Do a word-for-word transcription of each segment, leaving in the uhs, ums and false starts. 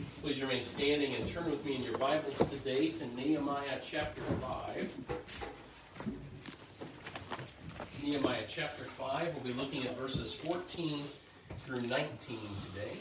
Please remain standing and turn with me in your Bibles today to Nehemiah chapter five. Nehemiah chapter five, we'll be looking at verses fourteen through nineteen today.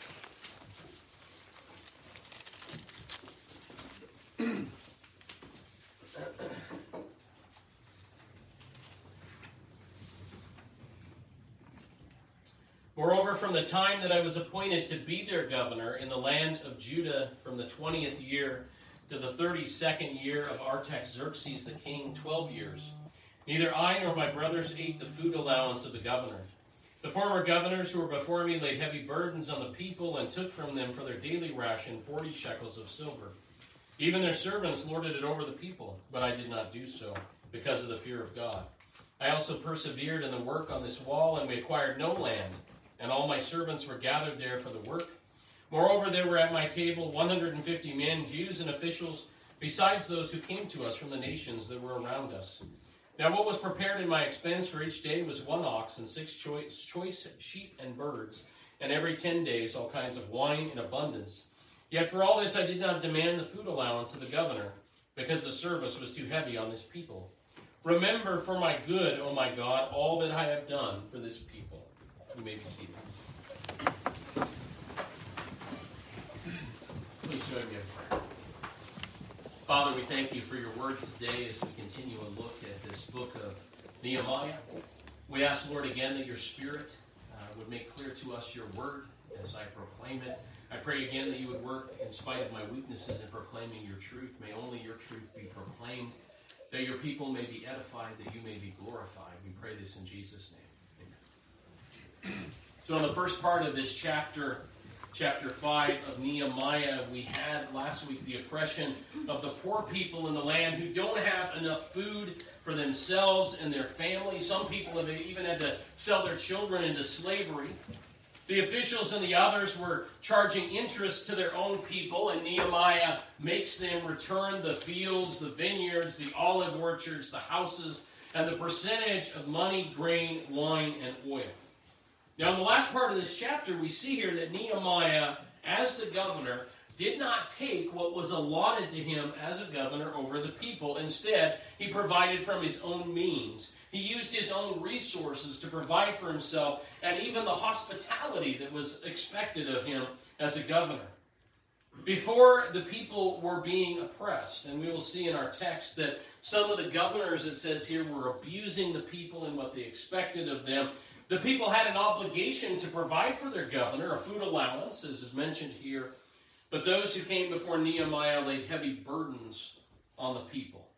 Moreover, from the time that I was appointed to be their governor in the land of Judah, from the twentieth year to the thirty-second year of Artaxerxes the king, twelve years, neither I nor my brothers ate the food allowance of the governor. The former governors who were before me laid heavy burdens on the people and took from them for their daily ration forty shekels of silver. Even their servants lorded it over the people, but I did not do so, because of the fear of God. I also persevered in the work on this wall, and we acquired no land, and all my servants were gathered there for the work. Moreover, there were at my table one hundred fifty men, Jews and officials, besides those who came to us from the nations that were around us. Now what was prepared in my expense for each day was one ox and six choice, choice sheep and birds, and every ten days all kinds of wine in abundance. Yet for all this I did not demand the food allowance of the governor, because the service was too heavy on this people. Remember for my good, O my God, all that I have done for this people. You may be seated. Please join me in prayer. Father, we thank you for your word today as we continue to look at this book of Nehemiah. We ask, Lord, again that your Spirit uh, would make clear to us your word as I proclaim it. I pray again that you would work in spite of my weaknesses in proclaiming your truth. May only your truth be proclaimed, that your people may be edified, that you may be glorified. We pray this in Jesus' name. So in the first part of this chapter, chapter five of Nehemiah, we had last week the oppression of the poor people in the land who don't have enough food for themselves and their families. Some people have even had to sell their children into slavery. The officials and the others were charging interest to their own people, and Nehemiah makes them return the fields, the vineyards, the olive orchards, the houses, and the percentage of money, grain, wine, and oil. Now, in the last part of this chapter, we see here that Nehemiah, as the governor, did not take what was allotted to him as a governor over the people. Instead, he provided from his own means. He used his own resources to provide for himself and even the hospitality that was expected of him as a governor. Before, the people were being oppressed, and we will see in our text that some of the governors, it says here, were abusing the people in what they expected of them. The people had an obligation to provide for their governor a food allowance, as is mentioned here. But those who came before Nehemiah laid heavy burdens on the people.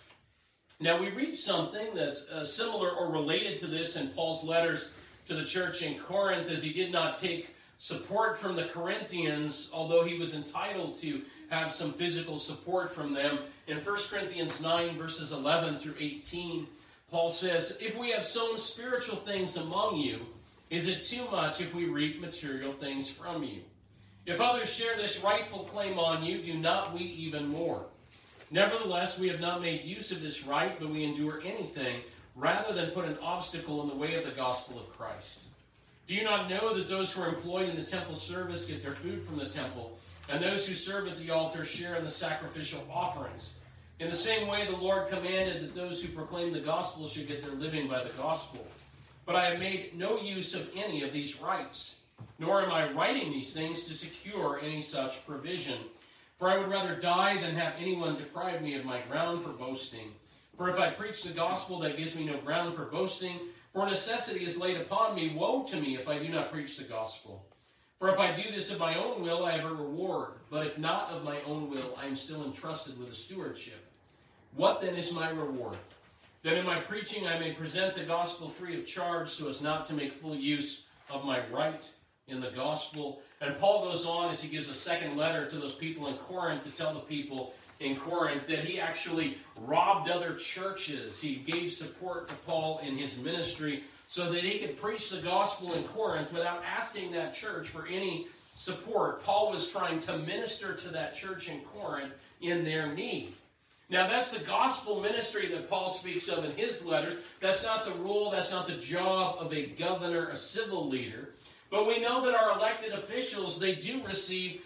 Now we read something that's uh, similar or related to this in Paul's letters to the church in Corinth, as he did not take support from the Corinthians, although he was entitled to have some physical support from them. In First Corinthians nine, verses eleven through eighteen, Paul says, "If we have sown spiritual things among you, is it too much if we reap material things from you? If others share this rightful claim on you, do not we even more? Nevertheless, we have not made use of this right, but we endure anything rather than put an obstacle in the way of the gospel of Christ. Do you not know that those who are employed in the temple service get their food from the temple, and those who serve at the altar share in the sacrificial offerings? In the same way, the Lord commanded that those who proclaim the gospel should get their living by the gospel. But I have made no use of any of these rights, nor am I writing these things to secure any such provision. For I would rather die than have anyone deprive me of my ground for boasting. For if I preach the gospel, that gives me no ground for boasting. For necessity is laid upon me. Woe to me if I do not preach the gospel. For if I do this of my own will, I have a reward. But if not of my own will, I am still entrusted with a stewardship. What then is my reward? That in my preaching I may present the gospel free of charge, so as not to make full use of my right in the gospel." And Paul goes on as he gives a second letter to those people in Corinth to tell the people in Corinth that he actually robbed other churches. He gave support to Paul in his ministry so that he could preach the gospel in Corinth without asking that church for any support. Paul was trying to minister to that church in Corinth in their need. Now, that's the gospel ministry that Paul speaks of in his letters. That's not the role, that's not the job of a governor, a civil leader. But we know that our elected officials, they do receive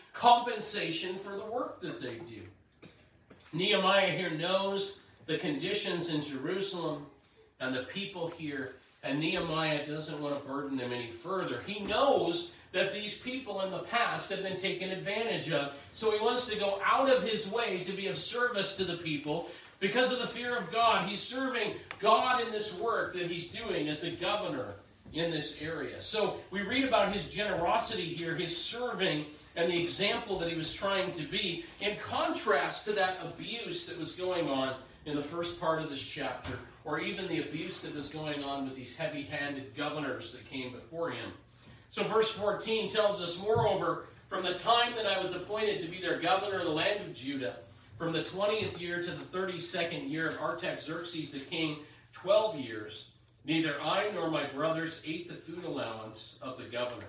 compensation for the work that they do. Nehemiah here knows the conditions in Jerusalem and the people here, and Nehemiah doesn't want to burden them any further. He knows that these people in the past have been taken advantage of, so he wants to go out of his way to be of service to the people because of the fear of God. He's serving God in this work that he's doing as a governor in this area. So we read about his generosity here, his serving, and the example that he was trying to be, in contrast to that abuse that was going on in the first part of this chapter, or even the abuse that was going on with these heavy-handed governors that came before him. So verse fourteen tells us, moreover, from the time that I was appointed to be their governor in the land of Judah, from the twentieth year to the thirty-second year of Artaxerxes the king, twelve years, neither I nor my brothers ate the food allowance of the governor.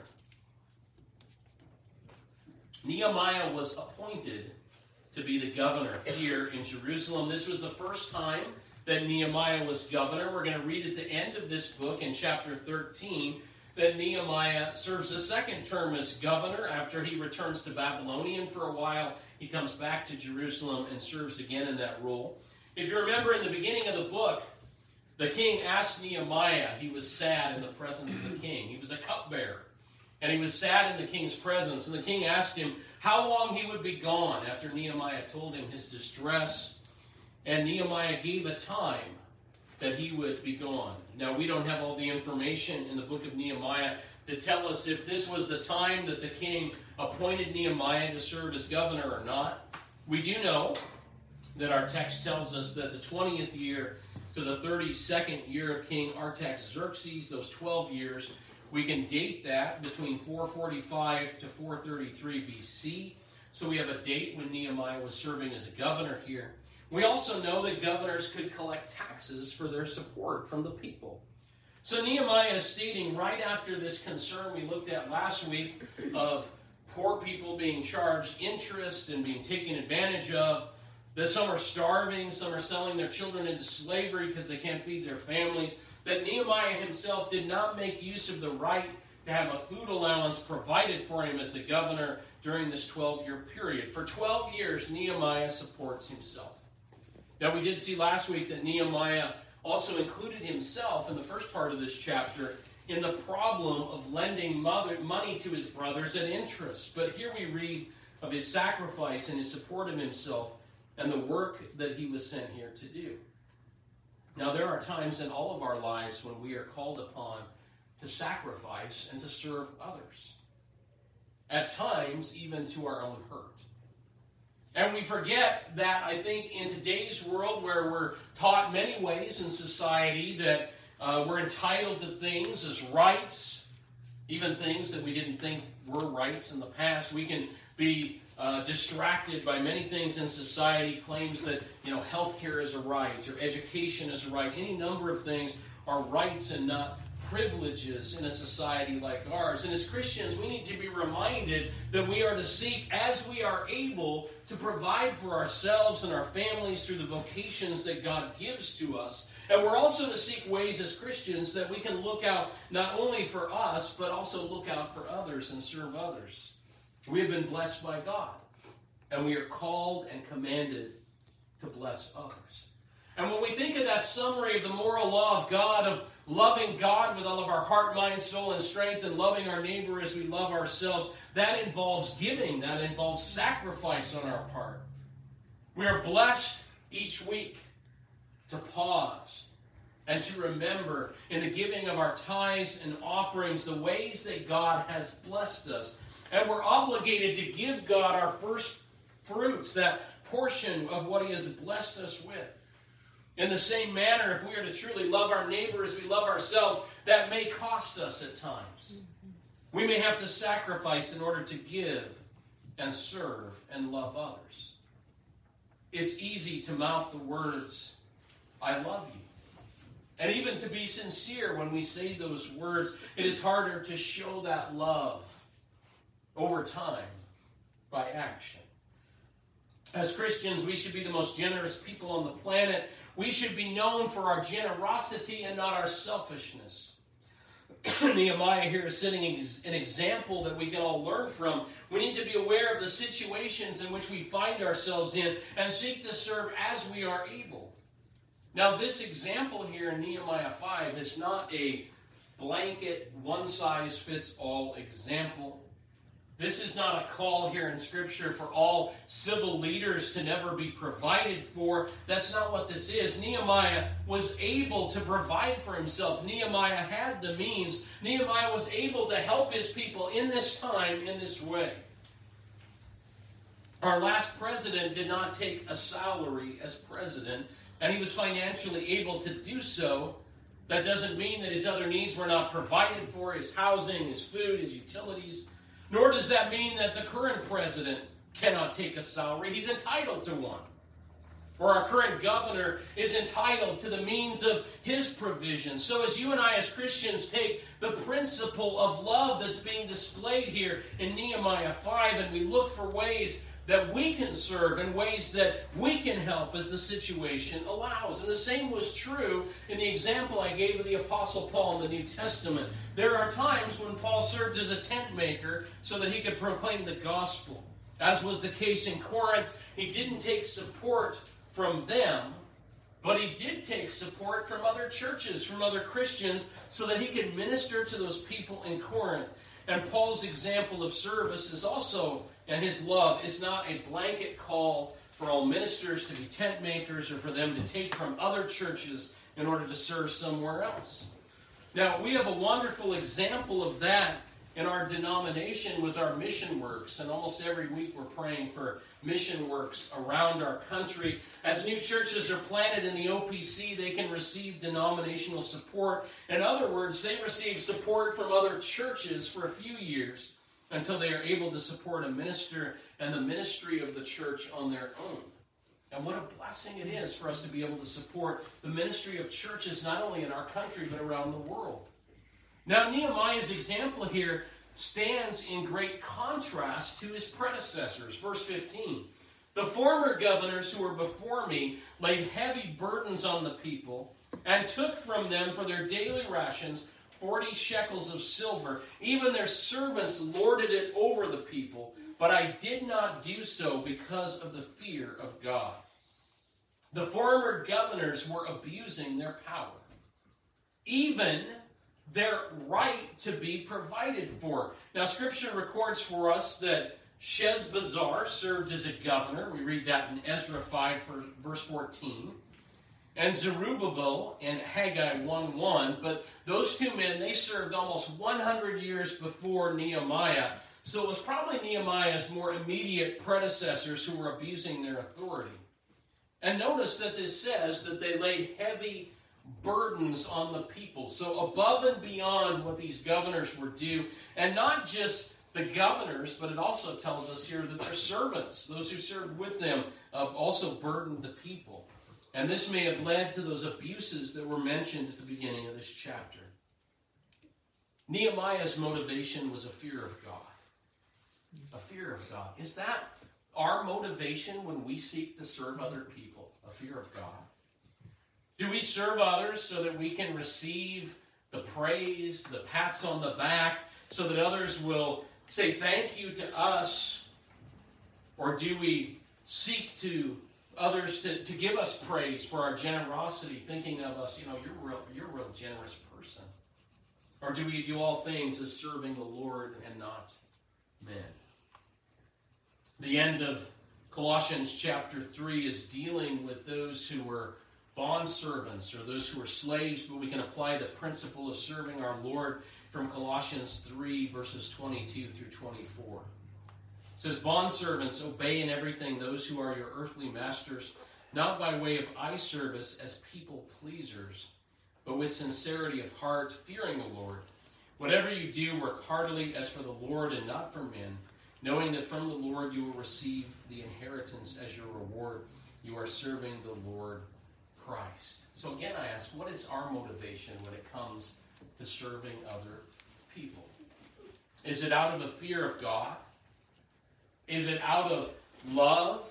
Nehemiah was appointed to be the governor here in Jerusalem. This was the first time that Nehemiah was governor. We're going to read at the end of this book in chapter thirteen that Nehemiah serves a second term as governor after he returns to Babylonian for a while. He comes back to Jerusalem and serves again in that role. If you remember in the beginning of the book, the king asked Nehemiah, he was sad in the presence of the king. He was a cupbearer, and he was sad in the king's presence. And the king asked him how long he would be gone after Nehemiah told him his distress. And Nehemiah gave a time that he would be gone. Now, we don't have all the information in the book of Nehemiah to tell us if this was the time that the king appointed Nehemiah to serve as governor or not. We do know that our text tells us that the twentieth year to the thirty-second year of King Artaxerxes, those twelve years, we can date that between four forty-five to four thirty-three B C. So we have a date when Nehemiah was serving as a governor here. We also know that governors could collect taxes for their support from the people. So Nehemiah is stating right after this concern we looked at last week of poor people being charged interest and being taken advantage of, that some are starving, some are selling their children into slavery because they can't feed their families, that Nehemiah himself did not make use of the right to have a food allowance provided for him as the governor during this twelve-year period. For twelve years, Nehemiah supports himself. Now, we did see last week that Nehemiah also included himself in the first part of this chapter in the problem of lending mother, money to his brothers at interest. But here we read of his sacrifice and his support of himself and the work that he was sent here to do. Now, there are times in all of our lives when we are called upon to sacrifice and to serve others. At times, even to our own hurt. And we forget that, I think, in today's world where we're taught many ways in society that uh, we're entitled to things as rights, even things that we didn't think were rights in the past. We can be uh, distracted by many things in society, claims that, you know, healthcare is a right or education is a right. Any number of things are rights and not privileges in a society like ours. And as Christians, we need to be reminded that we are to seek, as we are able, to provide for ourselves and our families through the vocations that God gives to us. And we're also to seek ways as Christians that we can look out not only for us, but also look out for others and serve others. We have been blessed by God, and we are called and commanded to bless others. And when we think of that summary of the moral law of God, of loving God with all of our heart, mind, soul, and strength, and loving our neighbor as we love ourselves, that involves giving. That involves sacrifice on our part. We are blessed each week to pause and to remember in the giving of our tithes and offerings the ways that God has blessed us. And we're obligated to give God our first fruits, that portion of what He has blessed us with. In the same manner, if we are to truly love our neighbor as we love ourselves, that may cost us at times. We may have to sacrifice in order to give and serve and love others. It's easy to mouth the words, I love you. And even to be sincere when we say those words, it is harder to show that love over time by action. As Christians, we should be the most generous people on the planet. We should be known for our generosity and not our selfishness. Nehemiah here is setting an example that we can all learn from. We need to be aware of the situations in which we find ourselves in and seek to serve as we are able. Now, this example here in Nehemiah five is not a blanket, one-size-fits-all example. This is not a call here in Scripture for all civil leaders to never be provided for. That's not what this is. Nehemiah was able to provide for himself. Nehemiah had the means. Nehemiah was able to help his people in this time, in this way. Our last president did not take a salary as president, and he was financially able to do so. That doesn't mean that his other needs were not provided for, his housing, his food, his utilities. Nor does that mean that the current president cannot take a salary. He's entitled to one. Or our current governor is entitled to the means of his provision. So as you and I as Christians take the principle of love that's being displayed here in Nehemiah five, and we look for ways that we can serve and ways that we can help as the situation allows. And the same was true in the example I gave of the Apostle Paul in the New Testament. There are times when Paul served as a tent maker so that he could proclaim the gospel. As was the case in Corinth, he didn't take support from them, but he did take support from other churches, from other Christians, so that he could minister to those people in Corinth. And Paul's example of service is also, and his love, is not a blanket call for all ministers to be tent makers or for them to take from other churches in order to serve somewhere else. Now, we have a wonderful example of that in our denomination with our mission works. And almost every week we're praying for mission works around our country. As new churches are planted in the O P C, they can receive denominational support. In other words, they receive support from other churches for a few years until they are able to support a minister and the ministry of the church on their own. And what a blessing it is for us to be able to support the ministry of churches not only in our country but around the world. Now, Nehemiah's example here stands in great contrast to his predecessors. Verse fifteen, the former governors who were before me laid heavy burdens on the people and took from them for their daily rations forty shekels of silver. Even their servants lorded it over the people, but I did not do so because of the fear of God. The former governors were abusing their power, even their right to be provided for. Now, Scripture records for us that Sheshbazzar served as a governor. We read that in Ezra five, verse fourteen. And Zerubbabel in Haggai one one. But those two men, they served almost one hundred years before Nehemiah. So it was probably Nehemiah's more immediate predecessors who were abusing their authority. And notice that this says that they laid heavy burdens on the people. So above and beyond what these governors were due, and not just the governors, but it also tells us here that their servants, those who served with them, uh, also burdened the people. And this may have led to those abuses that were mentioned at the beginning of this chapter. Nehemiah's motivation was a fear of God. A fear of God. Is that our motivation when we seek to serve other people? A fear of God. Do we serve others so that we can receive the praise, the pats on the back, so that others will say thank you to us? Or do we seek to others to, to give us praise for our generosity, thinking of us, you know, you're real, you're a real generous person? Or do we do all things as serving the Lord and not men? The end of Colossians chapter three is dealing with those who were bondservants or those who were slaves, but we can apply the principle of serving our Lord from Colossians three, verses twenty-two through twenty-four. It says, bondservants, obey in everything those who are your earthly masters, not by way of eye service as people pleasers, but with sincerity of heart, fearing the Lord. Whatever you do, work heartily as for the Lord and not for men, knowing that from the Lord you will receive the inheritance as your reward. You are serving the Lord Christ. So again, I ask, what is our motivation when it comes to serving other people? Is it out of a fear of God? Is it out of love?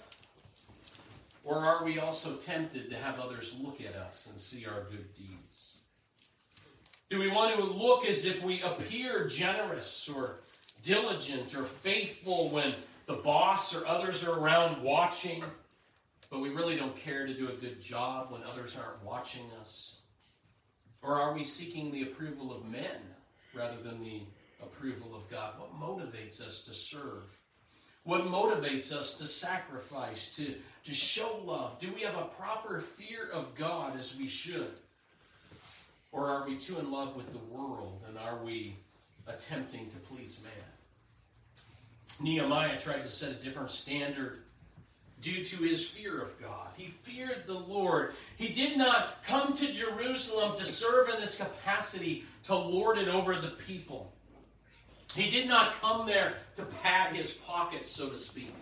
Or are we also tempted to have others look at us and see our good deeds? Do we want to look as if we appear generous or diligent or faithful when the boss or others are around watching, but we really don't care to do a good job when others aren't watching us? Or are we seeking the approval of men rather than the approval of God? What motivates us to serve? What motivates us to sacrifice, to, to show love? Do we have a proper fear of God as we should? Or are we too in love with the world, and are we attempting to please man? Nehemiah tried to set a different standard due to his fear of God. He feared the Lord. He did not come to Jerusalem to serve in this capacity to lord it over the people. He did not come there to pad his pockets, so to speak.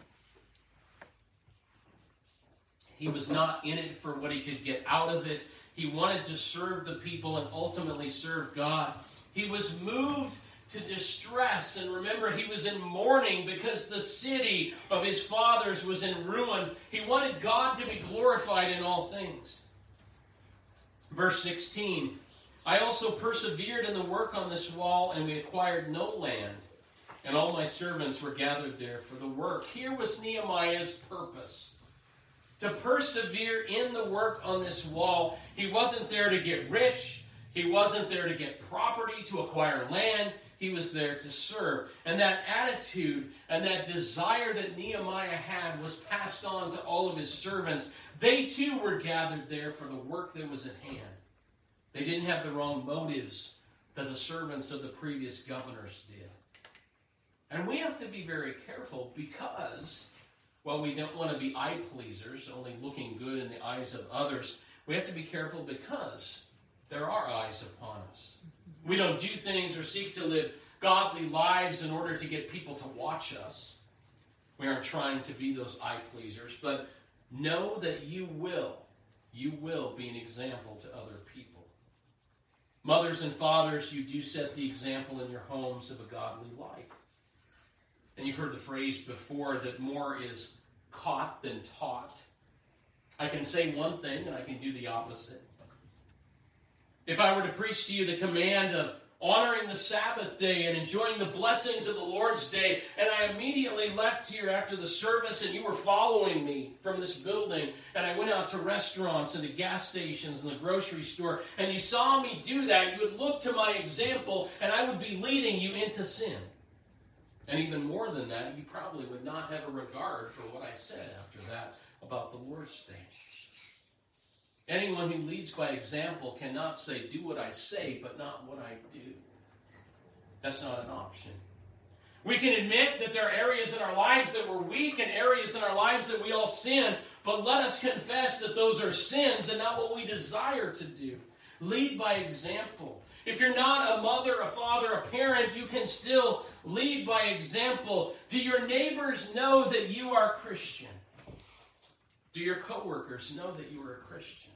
He was not in it for what he could get out of it. He wanted to serve the people and ultimately serve God. He was moved to distress. And remember, he was in mourning because the city of his fathers was in ruin. He wanted God to be glorified in all things. Verse sixteen, I also persevered in the work on this wall, and we acquired no land, and all my servants were gathered there for the work. Here was Nehemiah's purpose, to persevere in the work on this wall. He wasn't there to get rich. He wasn't there to get property, to acquire land. He was there to serve. And that attitude and that desire that Nehemiah had was passed on to all of his servants. They too were gathered there for the work that was at hand. They didn't have the wrong motives that the servants of the previous governors did. And we have to be very careful because, well, we don't want to be eye pleasers, only looking good in the eyes of others. We have to be careful because there are eyes upon us. We don't do things or seek to live godly lives in order to get people to watch us. We aren't trying to be those eye pleasers, but know that you will, you will be an example to other people. Mothers and fathers, you do set the example in your homes of a godly life. And you've heard the phrase before that more is caught than taught. I can say one thing and I can do the opposite. If I were to preach to you the command of honoring the Sabbath day and enjoying the blessings of the Lord's day, and I immediately left here after the service and you were following me from this building, and I went out to restaurants and to gas stations and the grocery store, and you saw me do that, you would look to my example and I would be leading you into sin. And even more than that, you probably would not have a regard for what I said after that about the Lord's day. Anyone who leads by example cannot say, do what I say, but not what I do. That's not an option. We can admit that there are areas in our lives that we're weak and areas in our lives that we all sin, but let us confess that those are sins and not what we desire to do. Lead by example. If you're not a mother, a father, a parent, you can still lead by example. Do your neighbors know that you are Christian? Do your coworkers know that you are a Christian?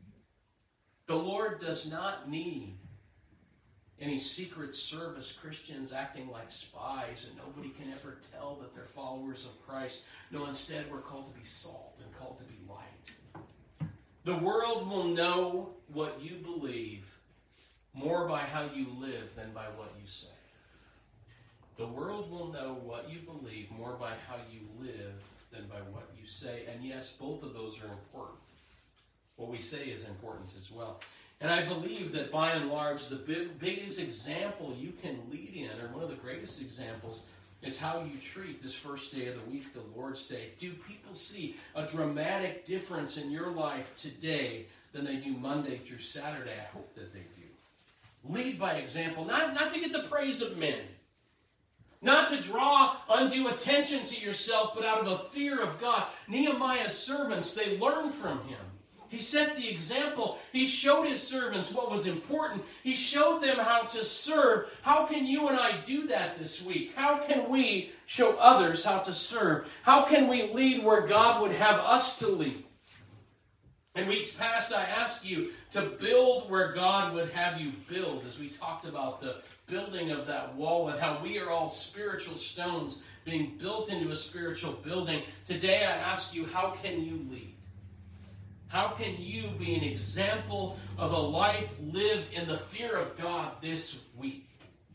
The Lord does not need any secret service Christians acting like spies and nobody can ever tell that they're followers of Christ. No, instead we're called to be salt and called to be light. The world will know what you believe more by how you live than by what you say. The world will know what you believe more by how you live than by what you say. And yes, both of those are important. What we say is important as well. And I believe that by and large, the big, biggest example you can lead in, or one of the greatest examples, is how you treat this first day of the week, the Lord's Day. Do people see a dramatic difference in your life today than they do Monday through Saturday? I hope that they do. Lead by example, not, not to get the praise of men, not to draw undue attention to yourself, but out of a fear of God. Nehemiah's servants, they learned from him. He set the example. He showed his servants what was important. He showed them how to serve. How can you and I do that this week? How can we show others how to serve? How can we lead where God would have us to lead? In weeks past, I asked you to build where God would have you build, as we talked about the building of that wall and how we are all spiritual stones being built into a spiritual building. Today, I ask you, how can you lead? How can you be an example of a life lived in the fear of God this week?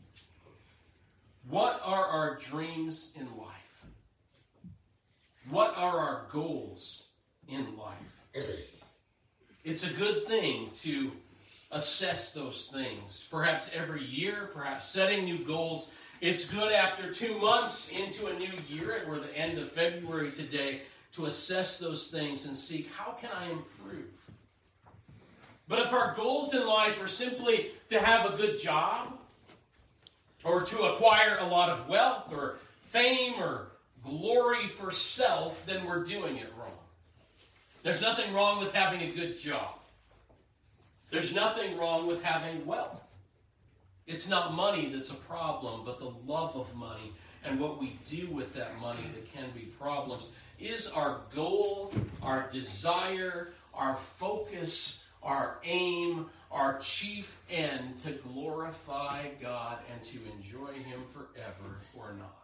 What are our dreams in life? What are our goals in life? It's a good thing to assess those things. Perhaps every year, perhaps setting new goals. It's good after two months into a new year, and we're the end of February today, to assess those things and seek, how can I improve? But if our goals in life are simply to have a good job, or to acquire a lot of wealth, or fame, or glory for self, then we're doing it wrong. There's nothing wrong with having a good job. There's nothing wrong with having wealth. It's not money that's a problem, but the love of money and what we do with that money that can be problems. Is our goal, our desire, our focus, our aim, our chief end to glorify God and to enjoy Him forever or not?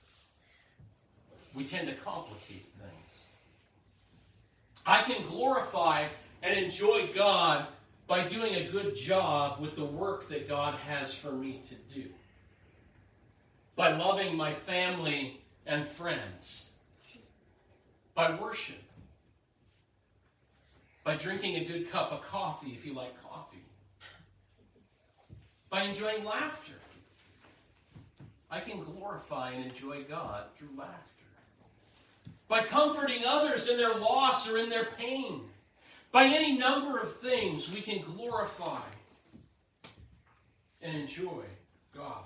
We tend to complicate things. I can glorify and enjoy God by doing a good job with the work that God has for me to do. By loving my family and friends. By worship. By drinking a good cup of coffee if you like coffee. By enjoying laughter. I can glorify and enjoy God through laughter. By comforting others in their loss or in their pain. By any number of things we can glorify and enjoy God.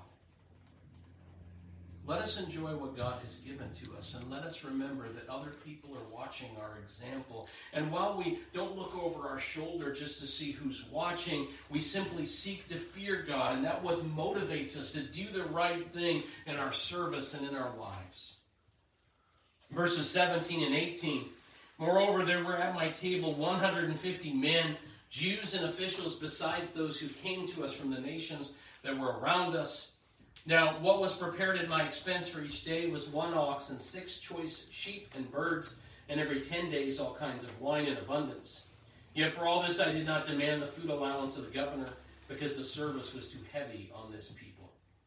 Let us enjoy what God has given to us, and let us remember that other people are watching our example. And while we don't look over our shoulder just to see who's watching, we simply seek to fear God, and that's what motivates us to do the right thing in our service and in our lives. Verses seventeen and eighteen. Moreover, there were at my table one hundred fifty men, Jews and officials, besides those who came to us from the nations that were around us. Now, what was prepared at my expense for each day was one ox and six choice sheep and birds, and every ten days all kinds of wine in abundance. Yet for all this I did not demand the food allowance of the governor, because the service was too heavy on this people.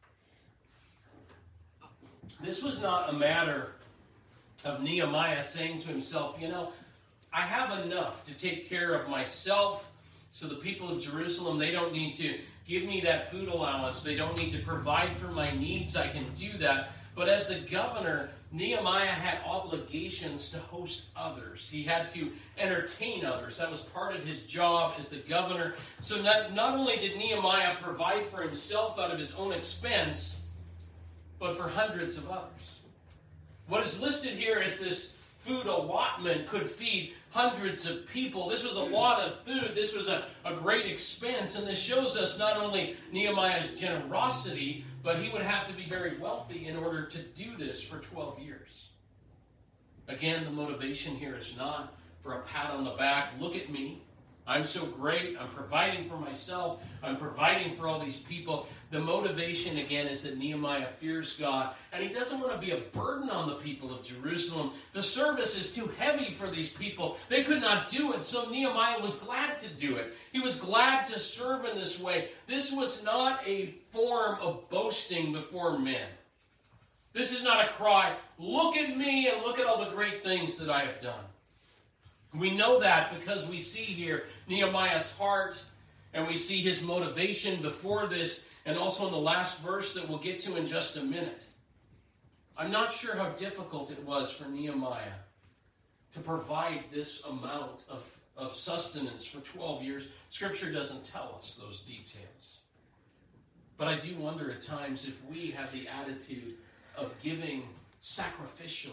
This was not a matter of Nehemiah saying to himself, you know, I have enough to take care of myself, so the people of Jerusalem, they don't need to give me that food allowance. They don't need to provide for my needs. I can do that. But as the governor, Nehemiah had obligations to host others. He had to entertain others. That was part of his job as the governor. So not, not only did Nehemiah provide for himself out of his own expense, but for hundreds of others. What is listed here as this food allotment could feed hundreds of people. This was a lot of food. This was a, a great expense. And this shows us not only Nehemiah's generosity, but he would have to be very wealthy in order to do this for twelve years. Again, the motivation here is not for a pat on the back. Look at me. I'm so great. I'm providing for myself. I'm providing for all these people. The motivation, again, is that Nehemiah fears God, and he doesn't want to be a burden on the people of Jerusalem. The service is too heavy for these people. They could not do it, so Nehemiah was glad to do it. He was glad to serve in this way. This was not a form of boasting before men. This is not a cry, look at me and look at all the great things that I have done. We know that because we see here Nehemiah's heart, and we see his motivation before this, and also in the last verse that we'll get to in just a minute. I'm not sure how difficult it was for Nehemiah to provide this amount of, of sustenance for twelve years. Scripture doesn't tell us those details. But I do wonder at times if we have the attitude of giving sacrificially.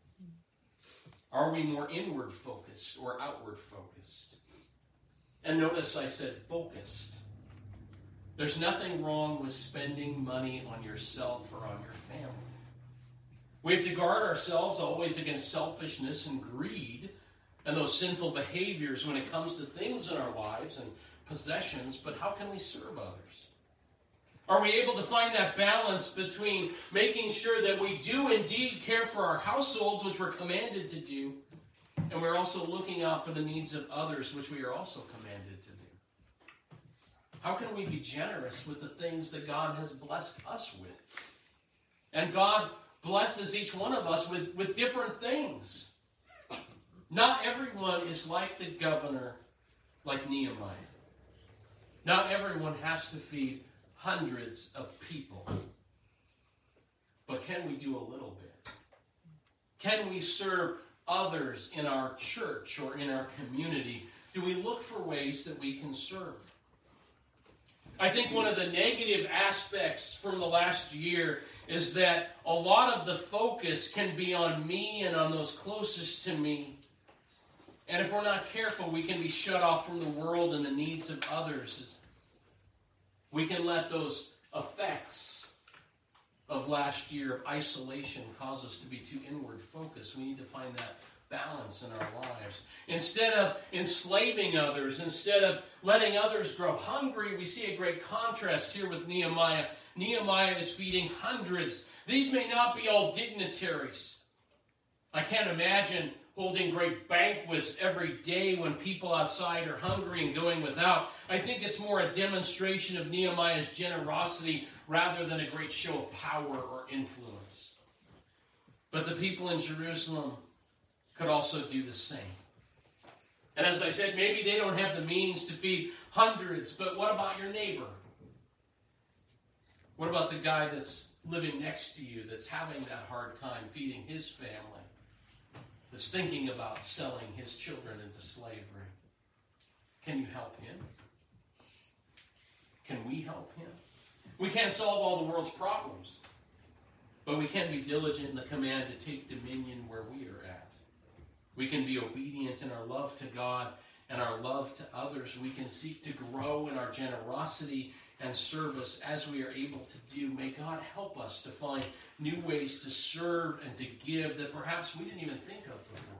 Are we more inward focused or outward focused? And notice I said focused. There's nothing wrong with spending money on yourself or on your family. We have to guard ourselves always against selfishness and greed and those sinful behaviors when it comes to things in our lives and possessions, but how can we serve others? Are we able to find that balance between making sure that we do indeed care for our households, which we're commanded to do, And we're also looking out for the needs of others, which we are also commanded to do. How can we be generous with the things that God has blessed us with? And God blesses each one of us with, with different things. Not everyone is like the governor, like Nehemiah. Not everyone has to feed hundreds of people. But can we do a little bit? Can we serve others in our church or in our community? Do we look for ways that we can serve? I think one of the negative aspects from the last year is that a lot of the focus can be on me and on those closest to me. And if we're not careful, we can be shut off from the world and the needs of others. We can let those effects of last year of isolation cause us to be too inward focused. We need to find that balance in our lives. Instead of enslaving others, instead of letting others grow hungry, we see a great contrast here with Nehemiah. Nehemiah is feeding hundreds. These may not be all dignitaries. I can't imagine holding great banquets every day when people outside are hungry and going without. I think it's more a demonstration of Nehemiah's generosity rather than a great show of power or influence. But the people in Jerusalem could also do the same. And as I said, maybe they don't have the means to feed hundreds, but what about your neighbor? What about the guy that's living next to you that's having that hard time feeding his family? That's thinking about selling his children into slavery. Can you help him? Can we help him? We can't solve all the world's problems, but we can be diligent in the command to take dominion where we are at. We can be obedient in our love to God and our love to others. We can seek to grow in our generosity and service as we are able to do. May God help us to find new ways to serve and to give that perhaps we didn't even think of before.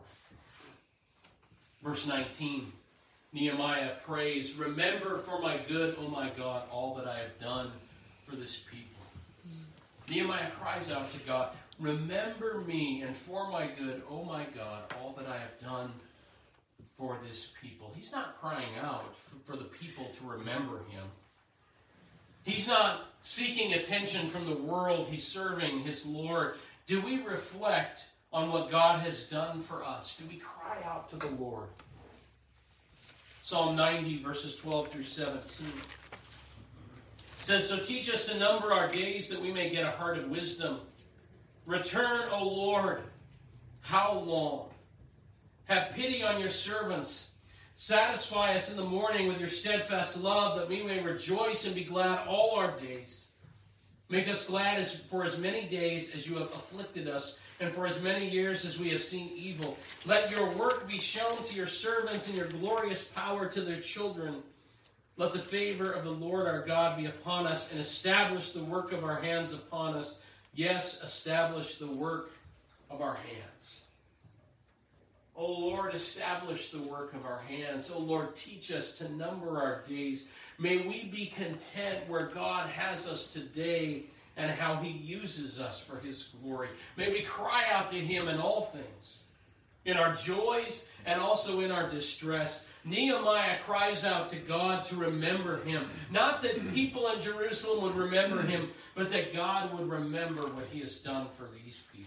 Verse nineteen, Nehemiah prays, "Remember for my good, O my God, all that I have done for this people." Nehemiah cries out to God, "Remember me, and for my good, O my God, all that I have done for this people." He's not crying out for the people to remember him. He's not seeking attention from the world. He's serving his Lord. Do we reflect on what God has done for us? Do we cry out to the Lord? Psalm ninety, verses twelve through seventeen says, "So teach us to number our days that we may get a heart of wisdom. Return, O Lord, how long? Have pity on your servants. Satisfy us in the morning with your steadfast love, that we may rejoice and be glad all our days. Make us glad as, for as many days as you have afflicted us, and for as many years as we have seen evil. Let your work be shown to your servants, and your glorious power to their children. Let the favor of the Lord our God be upon us, and establish the work of our hands upon us. Yes, establish the work of our hands." O Lord, establish the work of our hands. O Lord, teach us to number our days. May we be content where God has us today and how he uses us for his glory. May we cry out to him in all things, in our joys and also in our distress. Nehemiah cries out to God to remember him. Not that people in Jerusalem would remember him, but that God would remember what he has done for these people.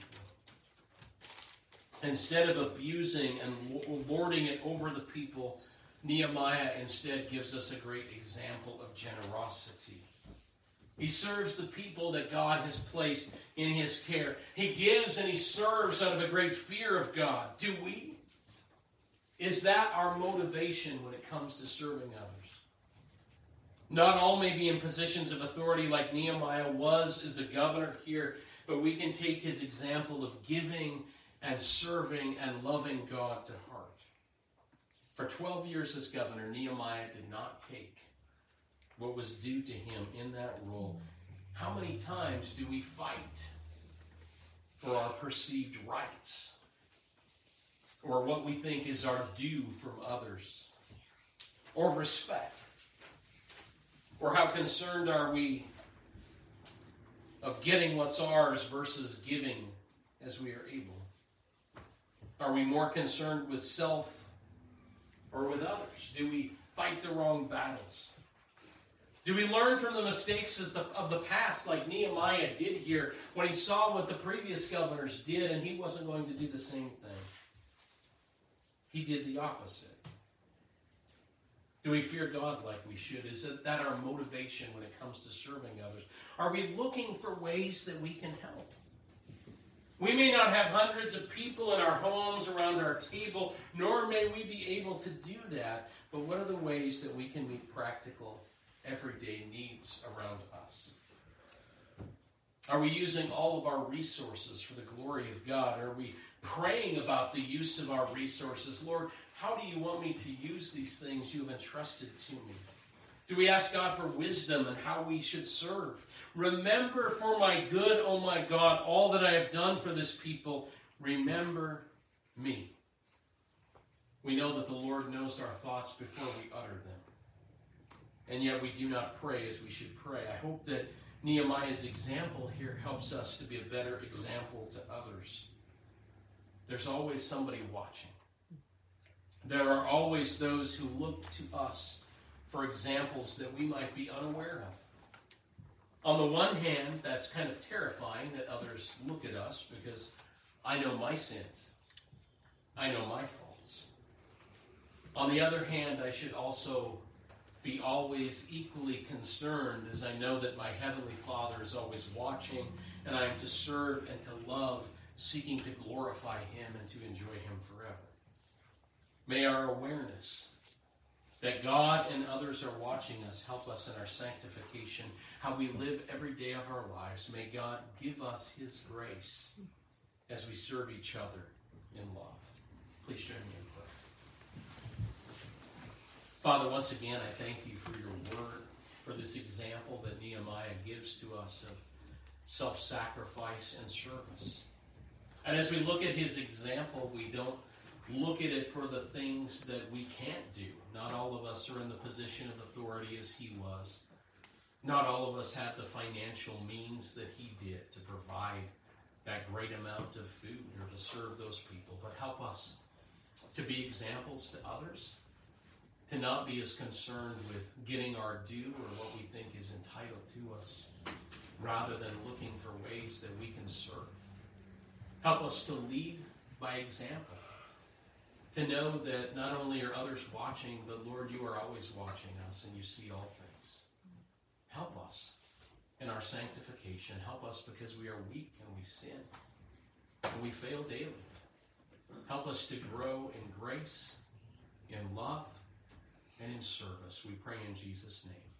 Instead of abusing and lording it over the people, Nehemiah instead gives us a great example of generosity. He serves the people that God has placed in his care. He gives and he serves out of a great fear of God. Do we? Is that our motivation when it comes to serving others? Not all may be in positions of authority like Nehemiah was as the governor here, but we can take his example of giving and serving and loving God to heart. For twelve years as governor, Nehemiah did not take what was due to him in that role. How many times do we fight for our perceived rights or what we think is our due from others, or respect? Or how concerned are we of getting what's ours versus giving as we are able? Are we more concerned with self or with others? Do we fight the wrong battles? Do we learn from the mistakes of the past like Nehemiah did here when he saw what the previous governors did and he wasn't going to do the same thing? He did the opposite. Do we fear God like we should? Is that our motivation when it comes to serving others? Are we looking for ways that we can help? We may not have hundreds of people in our homes around our table, nor may we be able to do that. But what are the ways that we can meet practical, everyday needs around us? Are we using all of our resources for the glory of God? Are we praying about the use of our resources? Lord, how do you want me to use these things you have entrusted to me? Do we ask God for wisdom and how we should serve? Remember for my good, oh my God, all that I have done for this people. Remember me. We know that the Lord knows our thoughts before we utter them. And yet we do not pray as we should pray. I hope that Nehemiah's example here helps us to be a better example to others. There's always somebody watching. There are always those who look to us for examples that we might be unaware of. On the one hand, that's kind of terrifying that others look at us because I know my sins. I know my faults. On the other hand, I should also be always equally concerned as I know that my Heavenly Father is always watching and I am to serve and to love, seeking to glorify Him and to enjoy Him forever. May our awareness that God and others are watching us help us in our sanctification, how we live every day of our lives. May God give us His grace as we serve each other in love. Please join me in prayer. Father, once again, I thank you for your word, for this example that Nehemiah gives to us of self-sacrifice and service. And as we look at his example, we don't look at it for the things that we can't do. Not all of us are in the position of authority as he was. Not all of us have the financial means that he did to provide that great amount of food or to serve those people. But help us to be examples to others, to not be as concerned with getting our due or what we think is entitled to us, rather than looking for ways that we can serve. Help us to lead by example. To know that not only are others watching, but Lord, you are always watching us and you see all things. Help us in our sanctification. Help us because we are weak and we sin. And we fail daily. Help us to grow in grace, in love, and in service. We pray in Jesus' name.